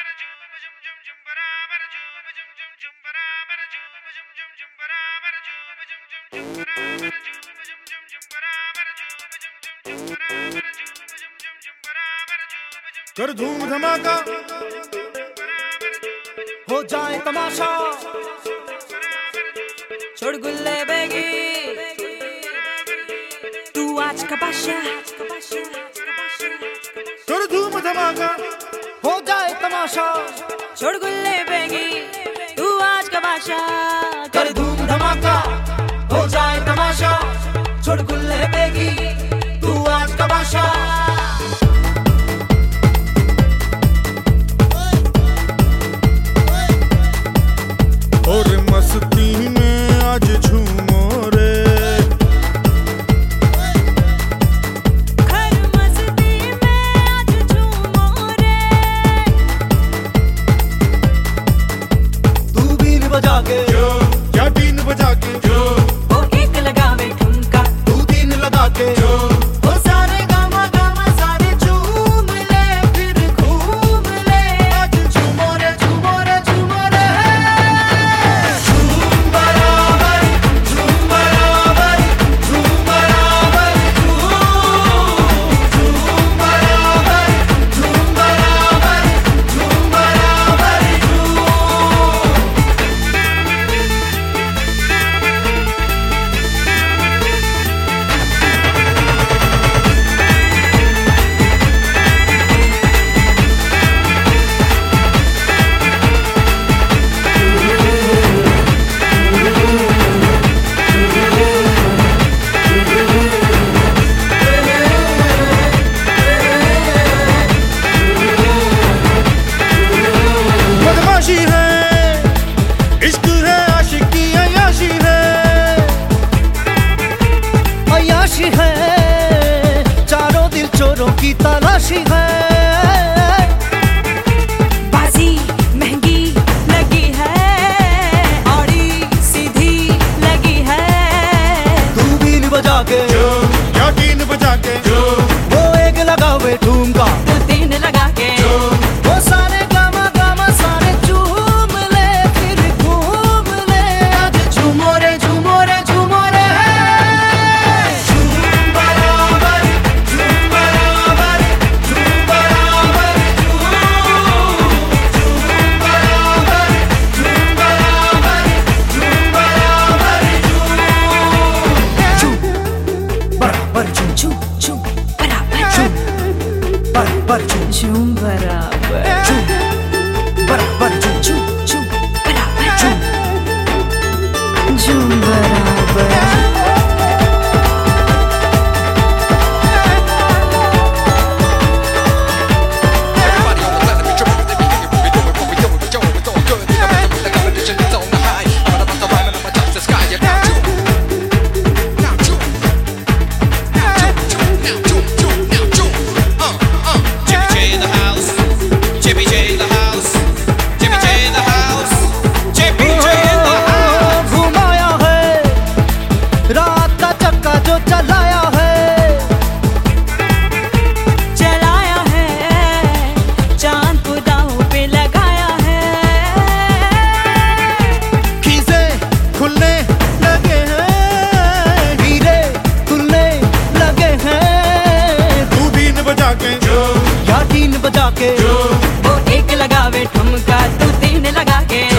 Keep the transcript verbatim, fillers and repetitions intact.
कर धूम धमाका हो जाए तमाशा, छोड़ गुल्ले बेगी तू आज का बादशाह। कर धूम धमाका हो जाए तमाशा, छोड़ गुल्ले बेगी तू आज का बादशाह। कर धूम धमाका हो जाए तमाशा, छोड़ गुल्ले बेगी तू आज का बादशाह। और मस्ती में आज झूमो रे, हर मस्ती में आज झूमो रे। तू बीन बजा के जो क्या बीन बजा के जो, वो एक लगावे ठुमका, तू तीन लगा के जो वो सारे गामा गामा सारे झूम ले, फिर घूम ले। आज झूमो रे झूमो रे झूमो रे, झूम बराबर झूम बराबर झूम बराबर झूम झूम बराबर झूम बराबर झूम बराबर झूम। बदमाशी है, इश्क है, आशिकी अय्याशी है, अय्याशी है, चारों दिल चोरों की तलाशी है। बाजी महंगी लगी है, औड़ी सीधी लगी है। तू बीन बजा के जो क्या बीन बजा के जो, वो एक लगावे ठुमका, तू तीन लगा के वो सारे गामा गामा सारे झूम ले, फिर घूम ले। आज झूमो रे झूमो रे झूमो रे, झूम बराबर झूम बराबर झूम बराबर झूम झूम बराबर झूम बराबर झूम बराबर झूम बराबर झूम झूम झूम बराबर झूम बराबर झूम झूम बराबर झूम बराबर झूम झूम झूम बराबर झूम झूम बराबर। Everybody on the planet be tripping, they be getting what we doing, what we doing, we doing, it's all good. You know, rhythm, the competition is on the high. I'm about to rhyme and I'ma touch the sky. Yeah, now June, now June, now June, now June, June, now June. Uh, uh. Jimmy J in the house, Jimmy J in the house, Jimmy J in the house, Jimmy J in the house. घुमाया है रात का चक्का जो चलाया है, चलाया है चांद को दांव पे लगाया है। खीसे खुलने लगे हैं, हीरे खुलने लगे हैं। तू बीन बजा के जो, या तीन बजा के जो वो एक लगावे ठुमका, तू तीन लगा के